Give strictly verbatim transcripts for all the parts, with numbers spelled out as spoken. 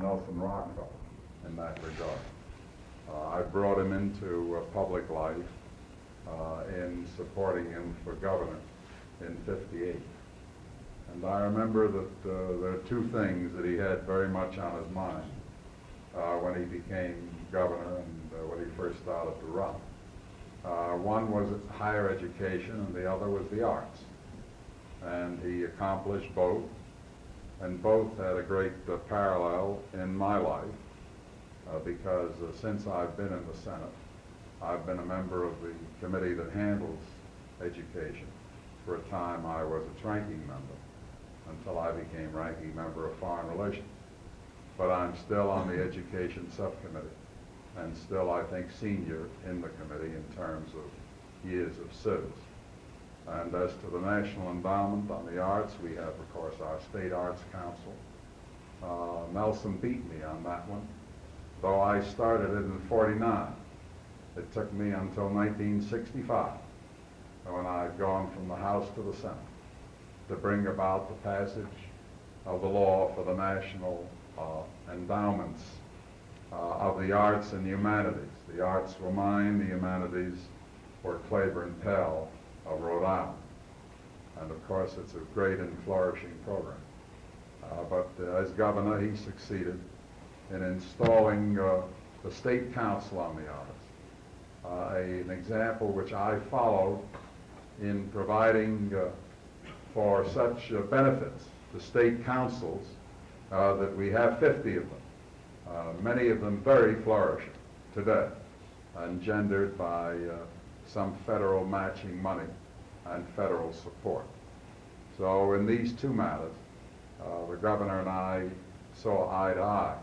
Nelson Rockefeller in that regard. Uh, I brought him into uh, public life uh, in supporting him for governor in fifty-eight. And I remember that uh, there are two things that he had very much on his mind uh, when he became governor and uh, when he first started to run. Uh, one was higher education and the other was the arts. And he accomplished both, and both had a great uh, parallel in my life uh, because uh, since I've been in the Senate, I've been a member of the committee that handles education. For a time I was its ranking member until I became ranking member of foreign relations. But I'm still on the education subcommittee and still, I think, senior in the committee in terms of years of service. And as to the National Endowment on the Arts, we have, of course, our State Arts Council. Uh, Nelson beat me on that one, though I started it in forty-nine. It took me until nineteen sixty-five, when I had gone from the House to the Senate, to bring about the passage of the law for the national uh, endowments uh, of the arts and the humanities. The arts were mine, the humanities were Claiborne Pell of Rhode Island. And of course, it's a great and flourishing program. Uh, but uh, as governor, he succeeded in installing uh, the State Council on the Arts, uh, a, an example which I followed in providing uh, for such uh, benefits to state councils uh, that we have fifty of them, uh, many of them very flourishing today, engendered by uh, some federal matching money and federal support. So in these two matters, uh, the governor and I saw eye to eye.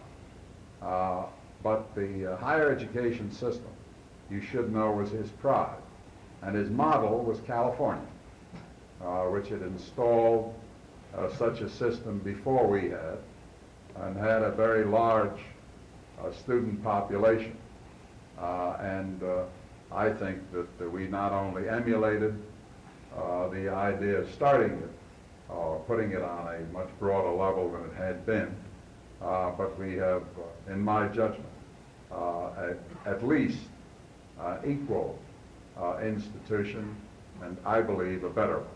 Uh, but the uh, higher education system, you should know, was his pride. And his model was California, uh, which had installed uh, such a system before we had and had a very large uh, student population. Uh, and uh, I think that uh, we not only emulated uh, the idea of starting it, uh, putting it on a much broader level than it had been, uh, but we have, uh, in my judgment, uh, at, at least uh, equal uh, institution, and I believe a better one.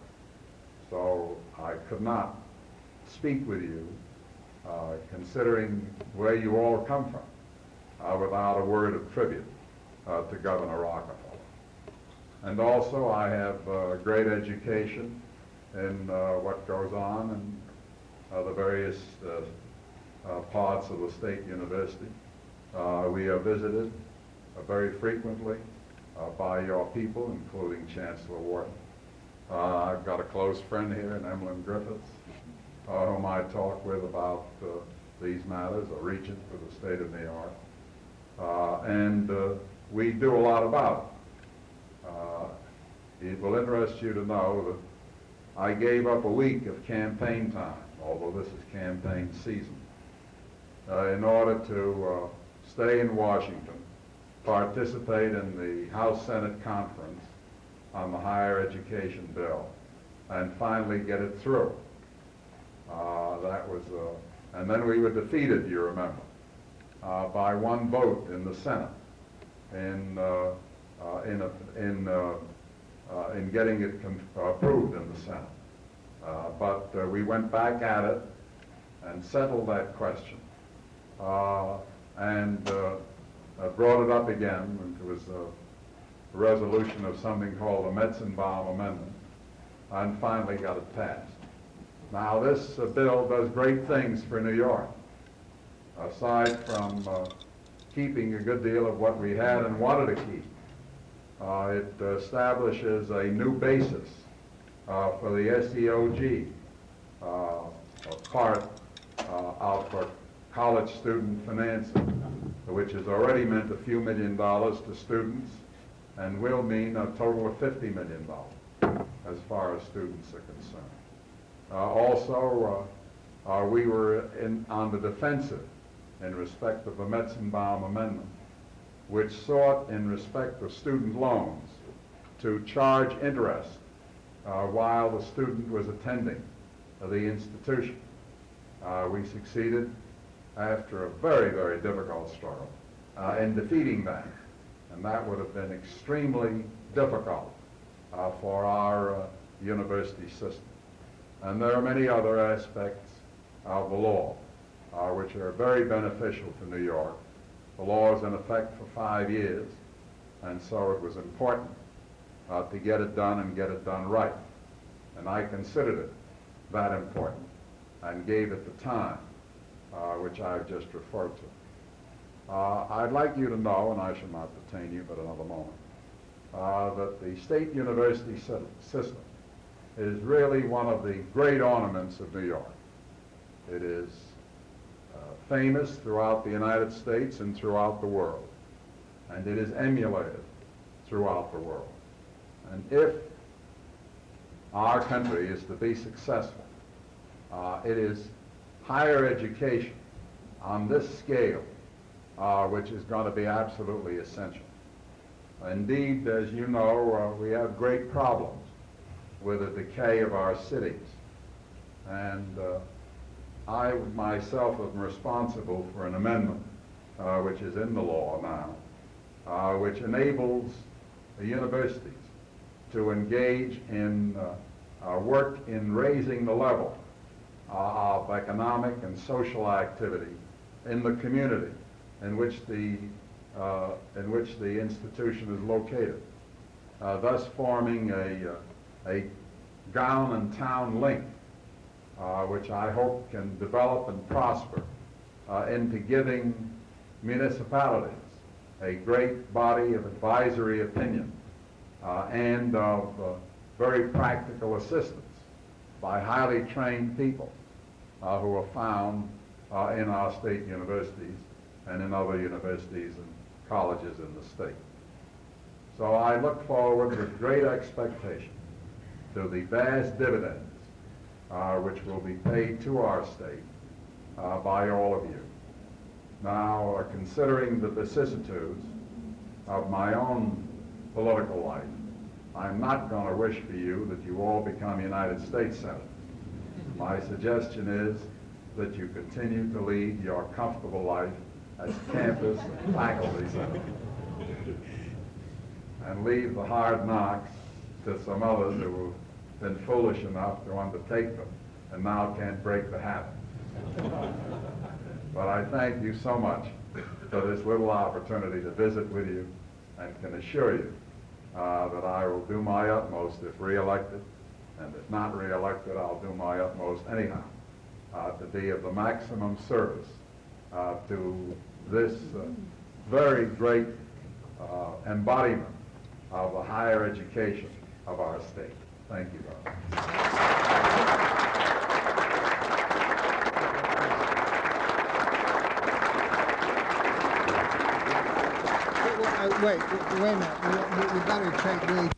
So I could not speak with you, uh, considering where you all come from, uh, without a word of tribute uh, to Governor Rockefeller. And also I have uh, great education in uh, what goes on in uh, the various uh, uh, parts of the state university. Uh, we are visited uh, very frequently uh, by your people, including Chancellor Wharton. Uh, I've got a close friend here in Emlyn Griffiths, uh, whom I talk with about uh, these matters, a regent for the state of New York. Uh, and uh, we do a lot about it. Uh, it will interest you to know that I gave up a week of campaign time, although this is campaign season, uh, in order to uh, stay in Washington, participate in the House-Senate conference on the higher education bill, and finally get it through. Uh, that was, uh, and then we were defeated, you remember, uh, by one vote in the Senate in uh, uh, in a, in uh, uh, in getting it approved in the Senate. Uh, but uh, we went back at it and settled that question, uh, and uh, uh, brought it up again when there was a resolution of something called the Metzenbaum Amendment, and finally got it passed. Now this uh, bill does great things for New York, aside from uh, keeping a good deal of what we had and wanted to keep. Uh, it uh, establishes a new basis uh, for the S E O G uh, part uh, out for college student financing, which has already meant a few million dollars to students and will mean a total of fifty million dollars as far as students are concerned. Uh, also, uh, uh, we were in, on the defensive in respect of the Metzenbaum Amendment, which sought, in respect of student loans, to charge interest uh, while the student was attending uh, the institution. Uh, we succeeded after a very, very difficult struggle uh, in defeating that. And that would have been extremely difficult uh, for our uh, university system. And there are many other aspects of the law uh, which are very beneficial to New York. The law is in effect for five years, and so it was important uh, to get it done and get it done right. And I considered it that important and gave it the time uh, which I've just referred to. Uh, I'd like you to know, and I shall not detain you but another moment, uh, that the state university system is really one of the great ornaments of New York. It is uh, famous throughout the United States and throughout the world, and it is emulated throughout the world. And if our country is to be successful, uh, it is higher education on this scale uh, which is going to be absolutely essential. Indeed, as you know, uh, we have great problems with the decay of our cities. And uh, I myself am responsible for an amendment uh, which is in the law now, uh, which enables the universities to engage in uh, uh, work in raising the level uh, of economic and social activity in the community in which the, uh, in which the institution is located, uh, thus forming a, uh, a gown and town link, uh, which I hope can develop and prosper uh, into giving municipalities a great body of advisory opinion uh, and of uh, very practical assistance by highly trained people uh, who are found uh, in our state universities and in other universities and colleges in the state. So I look forward with great expectation to the vast dividends uh, which will be paid to our state uh, by all of you. Now, uh, considering the vicissitudes of my own political life, I'm not going to wish for you that you all become United States Senators. My suggestion is that you continue to lead your comfortable life as campus and faculty senators and leave the hard knocks to some others who have been foolish enough to undertake them and now can't break the habit. But I thank you so much for this little opportunity to visit with you and can assure you uh, that I will do my utmost if re-elected, and if not re-elected, I'll do my utmost anyhow uh, to be of the maximum service uh, to this uh, very great uh, embodiment of the higher education of our state. Thank you very much. Wait, wait, wait a minute. We, we, we better take really.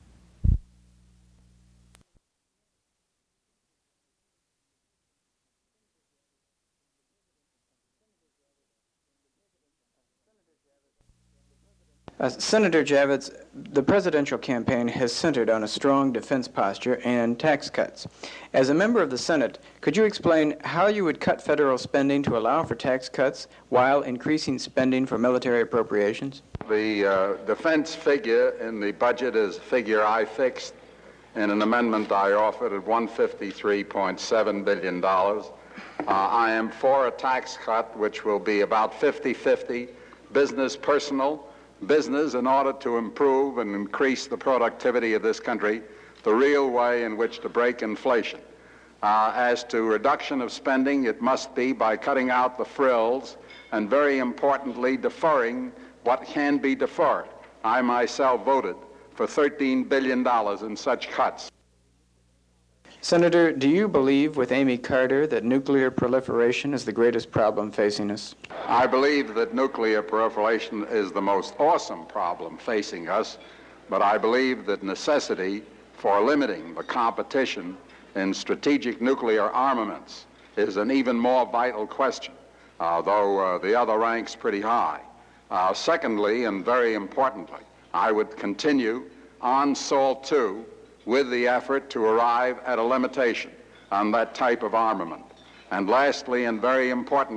Uh, Senator Javits, the presidential campaign has centered on a strong defense posture and tax cuts. As a member of the Senate, could you explain how you would cut federal spending to allow for tax cuts while increasing spending for military appropriations? The uh, defense figure in the budget is a figure I fixed in an amendment I offered at one hundred fifty-three point seven billion dollars. Uh, I am for a tax cut which will be about fifty-fifty business personal. Business in order to improve and increase the productivity of this country, the real way in which to break inflation. Uh, as to reduction of spending, it must be by cutting out the frills and, very importantly, deferring what can be deferred. I myself voted for thirteen billion dollars in such cuts. Senator, do you believe with Amy Carter that nuclear proliferation is the greatest problem facing us? I believe that nuclear proliferation is the most awesome problem facing us, but I believe that necessity for limiting the competition in strategic nuclear armaments is an even more vital question, uh, though uh, the other ranks pretty high. Uh, secondly, and very importantly, I would continue on SALT two with the effort to arrive at a limitation on that type of armament. And lastly, and very importantly,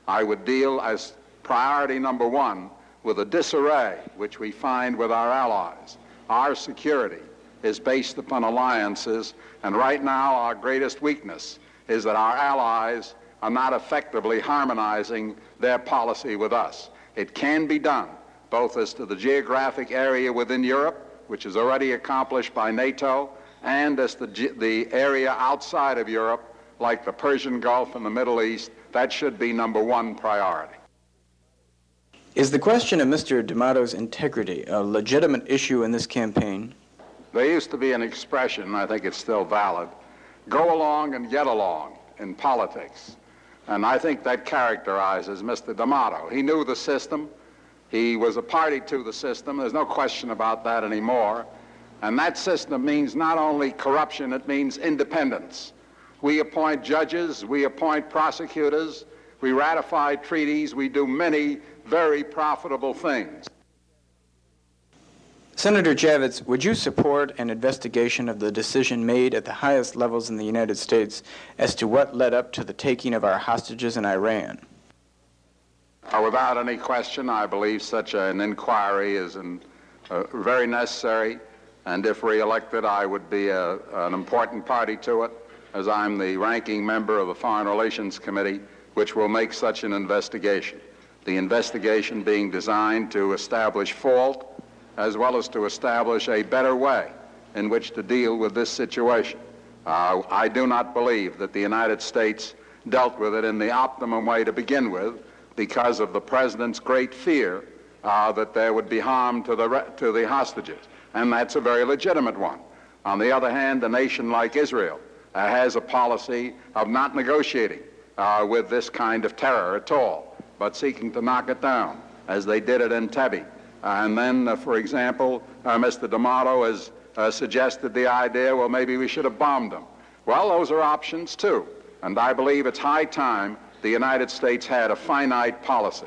I would deal as priority number one with the disarray which we find with our allies. Our security is based upon alliances, and right now our greatest weakness is that our allies are not effectively harmonizing their policy with us. It can be done, both as to the geographic area within Europe, which is already accomplished by NATO, and as the, the area outside of Europe, like the Persian Gulf and the Middle East. That should be number one priority. Is the question of Mister D'Amato's integrity a legitimate issue in this campaign? There used to be an expression, I think it's still valid, go along and get along in politics. And I think that characterizes Mister D'Amato. He knew the system. He was a party to the system. There's no question about that anymore. And that system means not only corruption, it means independence. We appoint judges, we appoint prosecutors, we ratify treaties, we do many very profitable things. Senator Javits, would you support an investigation of the decision made at the highest levels in the United States as to what led up to the taking of our hostages in Iran? Uh, without any question, I believe such an inquiry is an, uh, very necessary, and if reelected, I would be a, an important party to it, as I'm the ranking member of the Foreign Relations Committee, which will make such an investigation. The investigation being designed to establish fault, as well as to establish a better way in which to deal with this situation. Uh, I do not believe that the United States dealt with it in the optimum way to begin with, because of the President's great fear uh, that there would be harm to the, re- to the hostages. And that's a very legitimate one. On the other hand, a nation like Israel uh, has a policy of not negotiating uh, with this kind of terror at all, but seeking to knock it down, as they did at Entebbe. And then, uh, for example, uh, Mister D'Amato has uh, suggested the idea, well, maybe we should have bombed them. Well, those are options, too. And I believe it's high time the United States had a finite policy.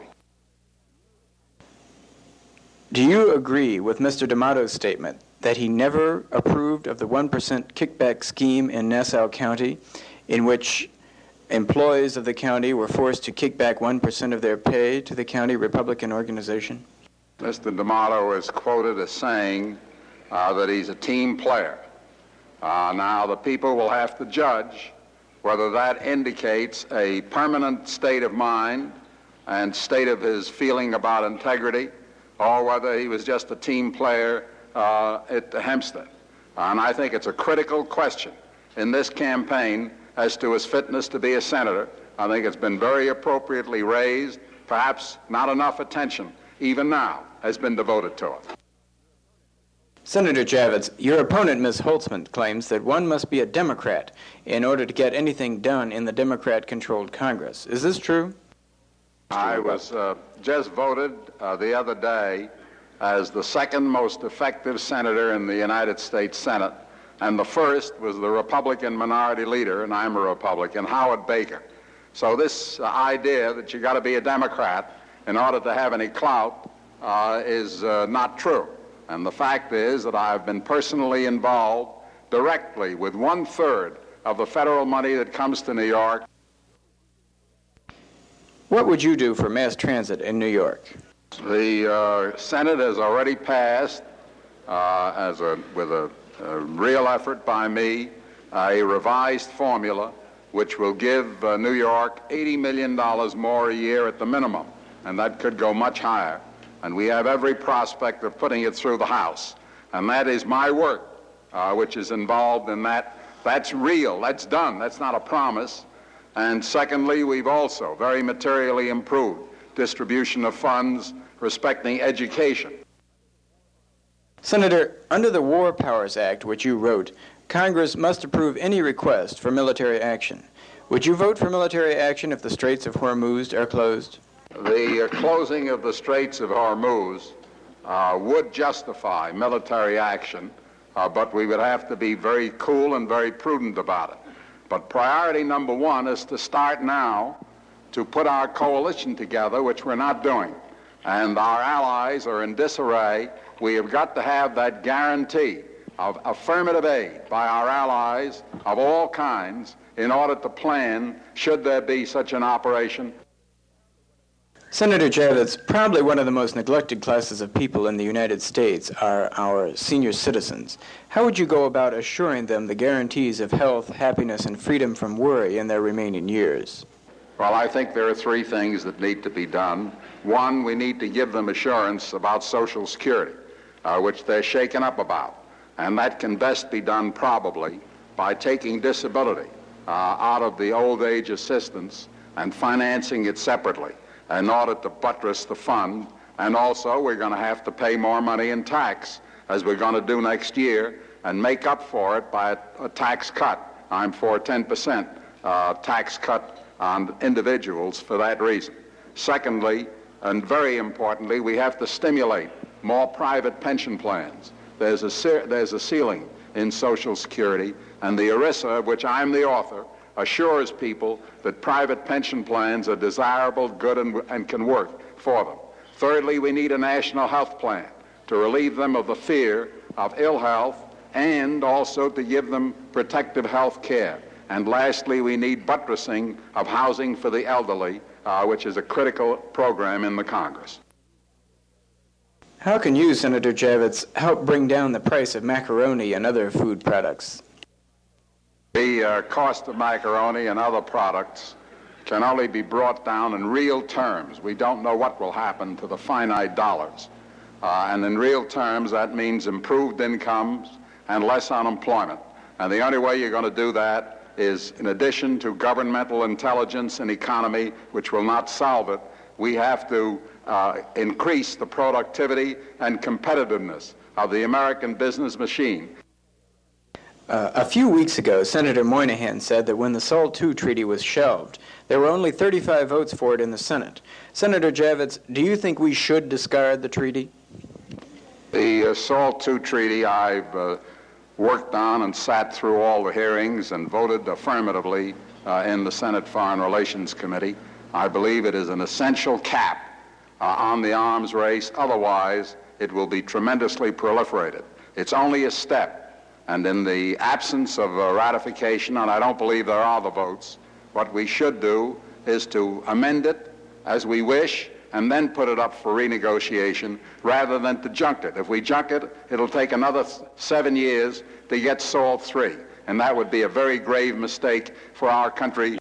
Do you agree with Mister D'Amato's statement that he never approved of the one percent kickback scheme in Nassau County, in which employees of the county were forced to kick back one percent of their pay to the county Republican organization? Mister D'Amato is quoted as saying uh, that he's a team player. Uh, now, the people will have to judge whether that indicates a permanent state of mind and state of his feeling about integrity, or whether he was just a team player uh, at Hempstead. And I think it's a critical question in this campaign as to his fitness to be a senator. I think it's been very appropriately raised. Perhaps not enough attention, even now, has been devoted to it. Senator Javits, your opponent, Miz Holtzman, claims that one must be a Democrat in order to get anything done in the Democrat-controlled Congress. Is this true? I was uh, just voted uh, the other day as the second most effective senator in the United States Senate, and the first was the Republican minority leader, and I'm a Republican, Howard Baker. So this uh, idea that you got to be a Democrat in order to have any clout uh, is uh, not true. And the fact is that I've been personally involved directly with one-third of the federal money that comes to New York. What would you do for mass transit in New York? The uh, Senate has already passed, uh, as a, with a, a real effort by me, uh, a revised formula which will give uh, New York eighty million dollars more a year at the minimum, and that could go much higher. And we have every prospect of putting it through the House. And that is my work, uh, which is involved in that. That's real. That's done. That's not a promise. And secondly, we've also very materially improved distribution of funds respecting education. Senator, under the War Powers Act, which you wrote, Congress must approve any request for military action. Would you vote for military action if the Straits of Hormuz are closed? The uh, closing of the Straits of Hormuz uh, would justify military action, uh, but we would have to be very cool and very prudent about it. But priority number one is to start now to put our coalition together, which we're not doing. And our allies are in disarray. We have got to have that guarantee of affirmative aid by our allies of all kinds in order to plan, should there be such an operation. Senator Javits, probably one of the most neglected classes of people in the United States are our senior citizens. How would you go about assuring them the guarantees of health, happiness, and freedom from worry in their remaining years? Well, I think there are three things that need to be done. One, we need to give them assurance about Social Security, uh, which they're shaken up about. And that can best be done probably by taking disability uh, out of the old age assistance and financing it separately in order to buttress the fund. And also, we're going to have to pay more money in tax, as we're going to do next year, and make up for it by a, a tax cut. I'm for a ten percent uh, tax cut on individuals for that reason. Secondly, and very importantly, we have to stimulate more private pension plans. There's a, there's a ceiling in Social Security, and the ERISA, of which I'm the author, assures people that private pension plans are desirable, good, and, and can work for them. Thirdly, we need a national health plan to relieve them of the fear of ill health and also to give them protective health care. And lastly, we need buttressing of housing for the elderly, uh, which is a critical program in the Congress. How can you, Senator Javits, help bring down the price of macaroni and other food products? The uh, cost of macaroni and other products can only be brought down in real terms. We don't know what will happen to the finite dollars. Uh, and in real terms, that means improved incomes and less unemployment. And the only way you're going to do that is, in addition to governmental intelligence and economy, which will not solve it, we have to uh, increase the productivity and competitiveness of the American business machine. Uh, a few weeks ago, Senator Moynihan said that when the SALT two treaty was shelved, there were only thirty-five votes for it in the Senate. Senator Javits, do you think we should discard the treaty? The uh, SALT two treaty I've uh, worked on and sat through all the hearings and voted affirmatively uh, in the Senate Foreign Relations Committee. I believe it is an essential cap uh, on the arms race. Otherwise, it will be tremendously proliferated. It's only a step. And in the absence of uh, ratification, and I don't believe there are the votes, what we should do is to amend it as we wish and then put it up for renegotiation rather than to junk it. If we junk it, it'll take another th- seven years to get SALT three, and that would be a very grave mistake for our country.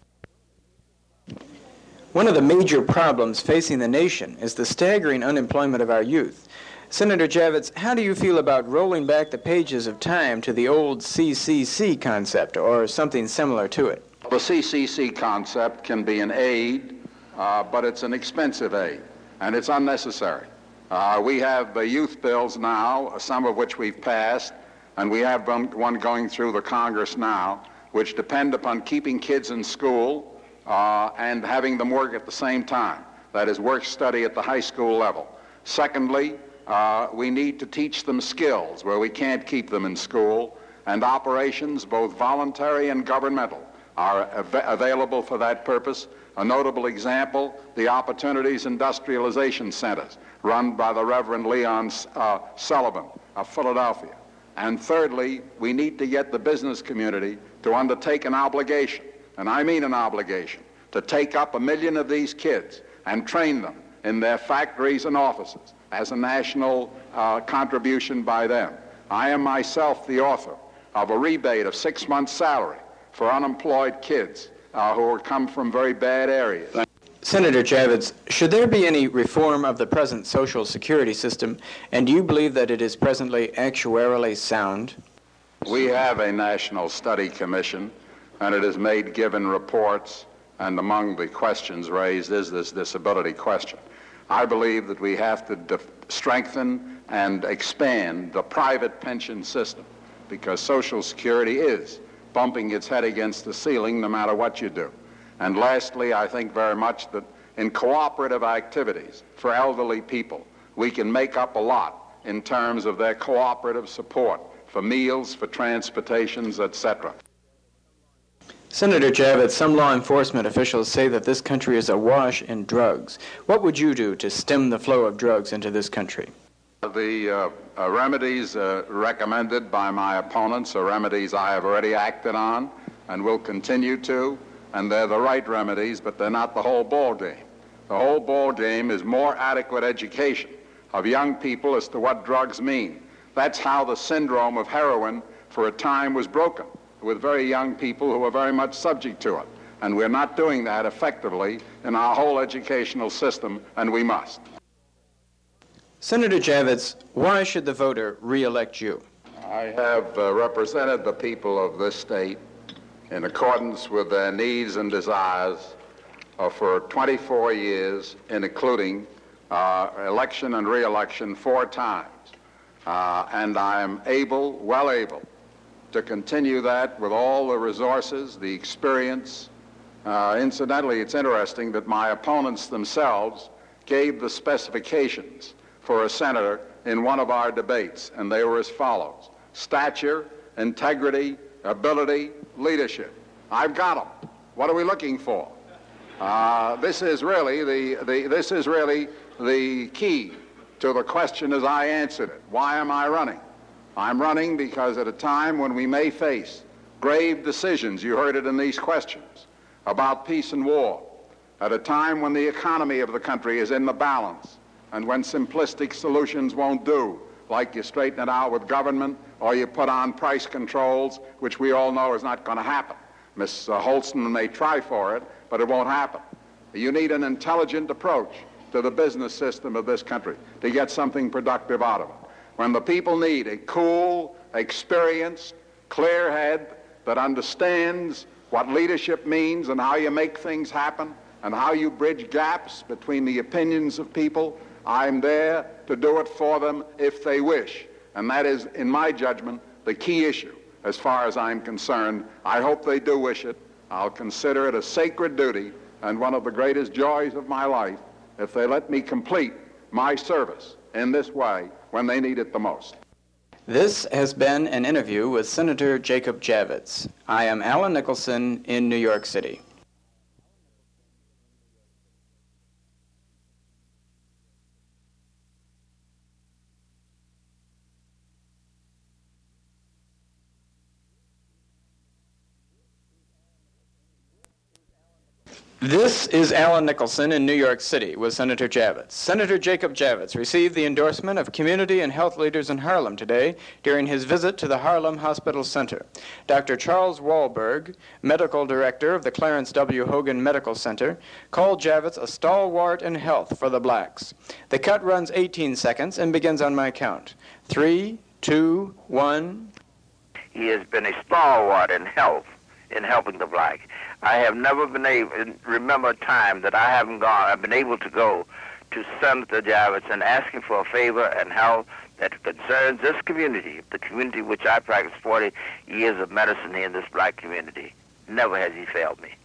One of the major problems facing the nation is the staggering unemployment of our youth. Senator Javits, how do you feel about rolling back the pages of time to the old C C C concept or something similar to it? The C C C concept can be an aid, uh, but it's an expensive aid, and it's unnecessary. Uh, we have the youth bills now, some of which we've passed, and we have one going through the Congress now, which depend upon keeping kids in school uh, and having them work at the same time. That is, work study at the high school level. Secondly, Uh, we need to teach them skills where we can't keep them in school, and operations, both voluntary and governmental, are av- available for that purpose. A notable example, the Opportunities Industrialization Centers, run by the Reverend Leon uh, Sullivan of Philadelphia. And thirdly, we need to get the business community to undertake an obligation, and I mean an obligation, to take up a million of these kids and train them in their factories and offices as a national uh, contribution by them. I am myself the author of a rebate of six months' salary for unemployed kids uh, who come from very bad areas. Senator Javits, should there be any reform of the present Social Security system, and do you believe that it is presently actuarially sound? We have a National Study Commission, and it has made given reports, and among the questions raised is this disability question. I believe that we have to def- strengthen and expand the private pension system, because Social Security is bumping its head against the ceiling no matter what you do. And lastly, I think very much that in cooperative activities for elderly people, we can make up a lot in terms of their cooperative support for meals, for transportations, et cetera. Senator Javits, some law enforcement officials say that this country is awash in drugs. What would you do to stem the flow of drugs into this country? The uh, uh, remedies uh, recommended by my opponents are remedies I have already acted on and will continue to, and they're the right remedies, but they're not the whole ball game. The whole ball game is more adequate education of young people as to what drugs mean. That's how the syndrome of heroin for a time was broken, with very young people who are very much subject to it. And we're not doing that effectively in our whole educational system, and we must. Senator Javits, why should the voter re-elect you? I have uh, represented the people of this state in accordance with their needs and desires uh, for twenty-four years, including uh, election and re-election four times. Uh, and I am able, well able, to continue that with all the resources, the experience. Uh, incidentally, it's interesting that my opponents themselves gave the specifications for a senator in one of our debates, and they were as follows: stature, integrity, ability, leadership. I've got them. What are we looking for? Uh, this is really the, the this is really the key to the question as I answered it. Why am I running? I'm running because at a time when we may face grave decisions, you heard it in these questions, about peace and war, at a time when the economy of the country is in the balance, and when simplistic solutions won't do, like you straighten it out with government or you put on price controls, which we all know is not going to happen. Miss Holston may try for it, but it won't happen. You need an intelligent approach to the business system of this country to get something productive out of it. When the people need a cool, experienced, clear head that understands what leadership means and how you make things happen and how you bridge gaps between the opinions of people, I'm there to do it for them if they wish. And that is, in my judgment, the key issue as far as I'm concerned. I hope they do wish it. I'll consider it a sacred duty and one of the greatest joys of my life if they let me complete my service in this way when they need it the most. This has been an interview with Senator Jacob Javits. I am Alan Nicholson in New York City. This is Alan Nicholson in New York City with Senator Javits. Senator Jacob Javits received the endorsement of community and health leaders in Harlem today during his visit to the Harlem Hospital Center. Doctor Charles Wahlberg, medical director of the Clarence W. Hogan Medical Center, called Javits a stalwart in health for the blacks. The cut runs eighteen seconds and begins on my count. Three, two, one. He has been a stalwart in health, in helping the black. I have never been able, remember a time that I haven't gone, I've been able to go to Senator Javits and ask him for a favor and help that concerns this community, the community which I practiced forty years of medicine here in this black community. Never has he failed me.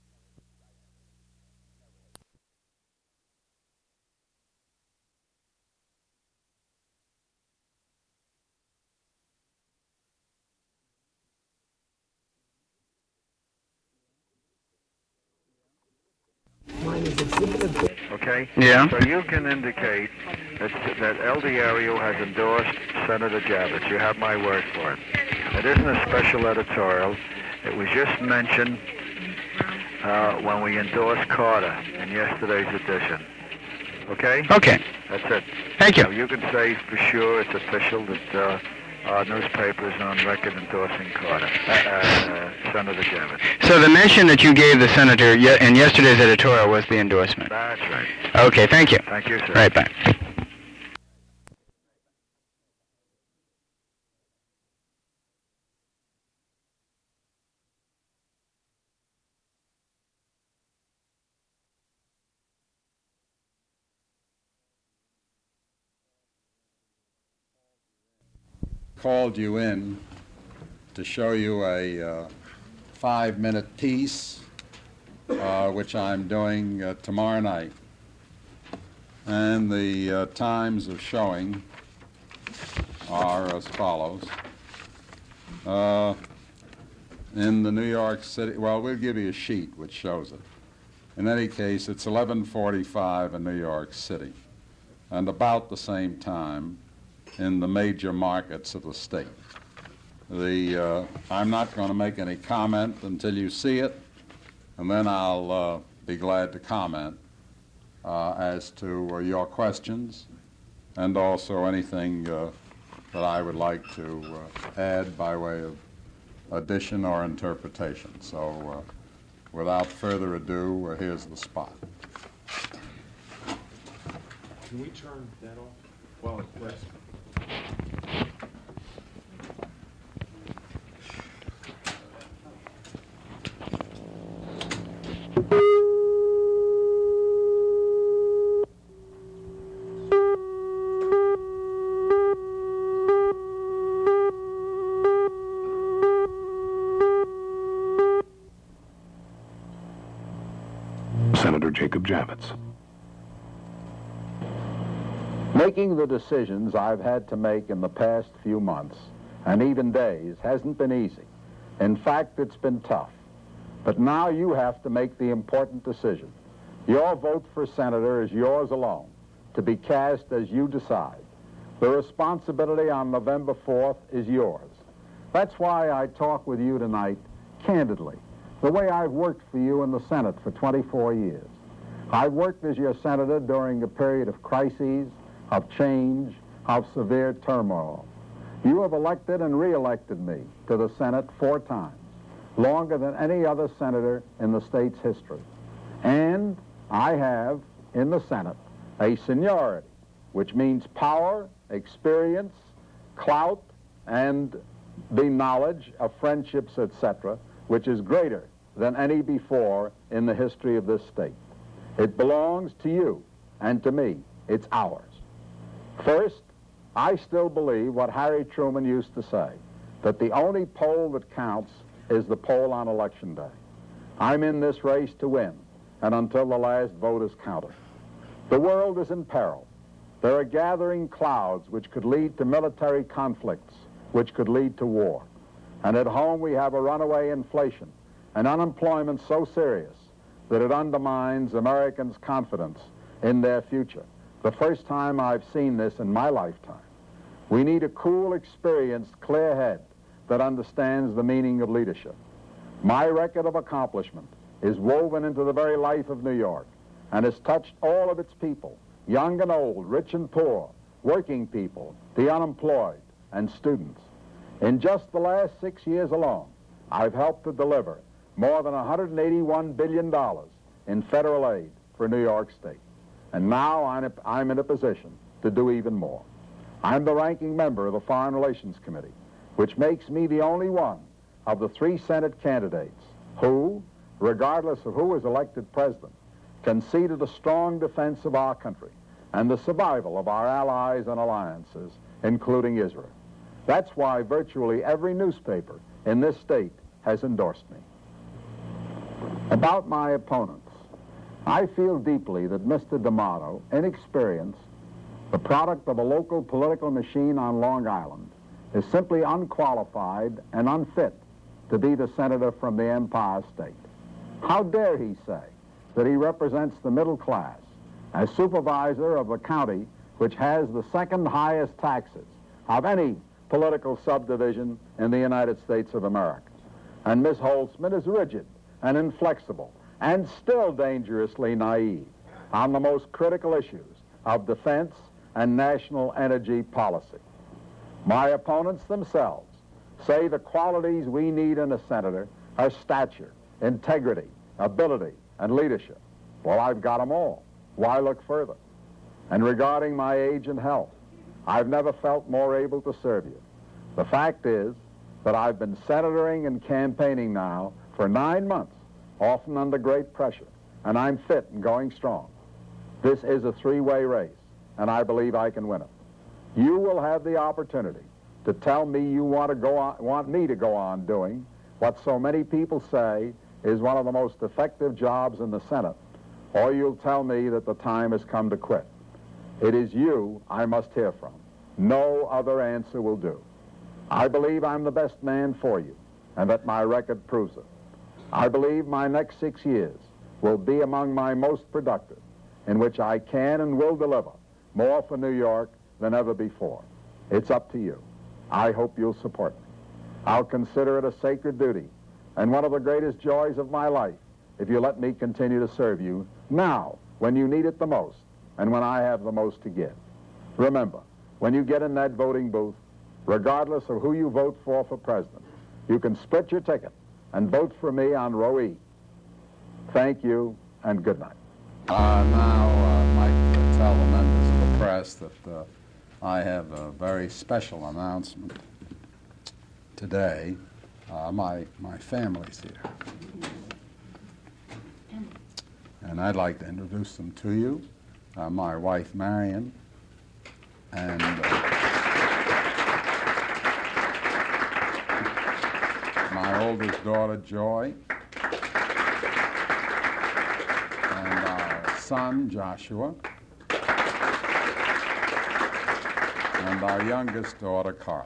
Okay? Yeah. So you can indicate that, that El Diario has endorsed Senator Javits. You have my word for it. It isn't a special editorial. It was just mentioned uh, when we endorsed Carter in yesterday's edition. Okay? Okay. That's it. Thank you. So you can say for sure it's official that uh, our newspaper is on record endorsing Carter, uh, uh, Senator Javits. So the mention that you gave the senator ye- in yesterday's editorial was the endorsement. That's right. Okay, thank you. Thank you, sir. Right back. Called you in to show you a uh, five-minute piece, uh, which I'm doing uh, tomorrow night. And the uh, times of showing are as follows. Uh, in the New York City, well, we'll give you a sheet which shows it. In any case, it's eleven forty-five in New York City, and about the same time in the major markets of the state. The, uh, I'm not going to make any comment until you see it, and then I'll uh, be glad to comment. uh, as to uh, your questions and also anything uh, that I would like to uh, add by way of addition or interpretation. So uh, without further ado, uh, here's the spot. Can we turn that off? Well, yes. Senator Jacob Javits. Making the decisions I've had to make in the past few months, and even days, hasn't been easy. In fact, it's been tough. But now you have to make the important decision. Your vote for senator is yours alone, to be cast as you decide. The responsibility on November fourth is yours. That's why I talk with you tonight candidly, the way I've worked for you in the Senate for twenty-four years. I've worked as your senator during a period of crises, of change, of severe turmoil. You have elected and re-elected me to the Senate four times, longer than any other senator in the state's history. And I have, in the Senate, a seniority, which means power, experience, clout, and the knowledge of friendships, et cetera, which is greater than any before in the history of this state. It belongs to you and to me. It's ours. First, I still believe what Harry Truman used to say, that the only poll that counts is the poll on Election Day. I'm in this race to win, and until the last vote is counted. The world is in peril. There are gathering clouds which could lead to military conflicts, which could lead to war. And at home we have a runaway inflation, and unemployment so serious that it undermines Americans' confidence in their future. The first time I've seen this in my lifetime. We need a cool, experienced, clear head that understands the meaning of leadership. My record of accomplishment is woven into the very life of New York and has touched all of its people, young and old, rich and poor, working people, the unemployed, and students. In just the last six years alone, I've helped to deliver more than one hundred eighty-one billion dollars in federal aid for New York State. And now I'm in a position to do even more. I'm the ranking member of the Foreign Relations Committee, which makes me the only one of the three Senate candidates who, regardless of who is elected president, conceded a strong defense of our country and the survival of our allies and alliances, including Israel. That's why virtually every newspaper in this state has endorsed me. About my opponents, I feel deeply that Mister D'Amato, inexperienced, the product of a local political machine on Long Island, is simply unqualified and unfit to be the senator from the Empire State. How dare he say that he represents the middle class as supervisor of the county which has the second highest taxes of any political subdivision in the United States of America. And Miz Holtzman is rigid and inflexible and still dangerously naive on the most critical issues of defense and national energy policy. My opponents themselves say the qualities we need in a senator are stature, integrity, ability, and leadership. Well, I've got them all. Why look further? And regarding my age and health, I've never felt more able to serve you. The fact is that I've been senatoring and campaigning now for nine months, often under great pressure, and I'm fit and going strong. This is a three-way race, and I believe I can win it. You will have the opportunity to tell me you want to go on, want me to go on doing what so many people say is one of the most effective jobs in the Senate, or you'll tell me that the time has come to quit. It is you I must hear from. No other answer will do. I believe I'm the best man for you, and that my record proves it. I believe my next six years will be among my most productive, in which I can and will deliver more for New York than ever before. It's up to you. I hope you'll support me. I'll consider it a sacred duty and one of the greatest joys of my life if you let me continue to serve you now when you need it the most and when I have the most to give. Remember, when you get in that voting booth, regardless of who you vote for for president, you can split your ticket and vote for me on row E. Thank you, and good night. Uh, now, I'd like to tell the members of the press that uh, I have a very special announcement today. Uh, my, my family's here. And I'd like to introduce them to you. Uh, my wife, Marion, and uh, my oldest daughter, Joy, and our son, Joshua, and our youngest daughter, Carla.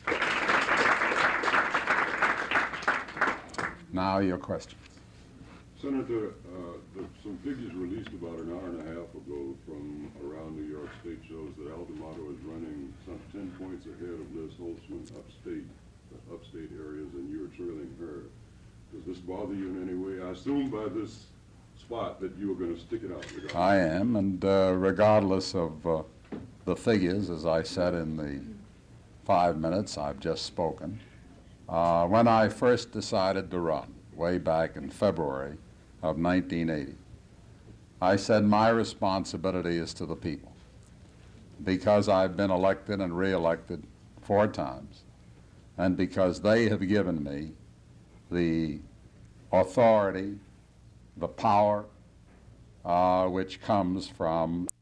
Now, your questions. Senator, uh, the, some figures released about an hour and a half ago from around New York State shows that Al D'Amato is running some ten points ahead of Liz Holtzman upstate, uh, upstate areas, and you're trailing her. Does this bother you in any way? I assume by this spot that you are going to stick it out. I am, and uh, regardless of uh, the figures, as I said in the five minutes I've just spoken, uh, when I first decided to run, way back in February of nineteen eighty, I said my responsibility is to the people, because I've been elected and re-elected four times, and because they have given me the authority, the power, uh, which comes from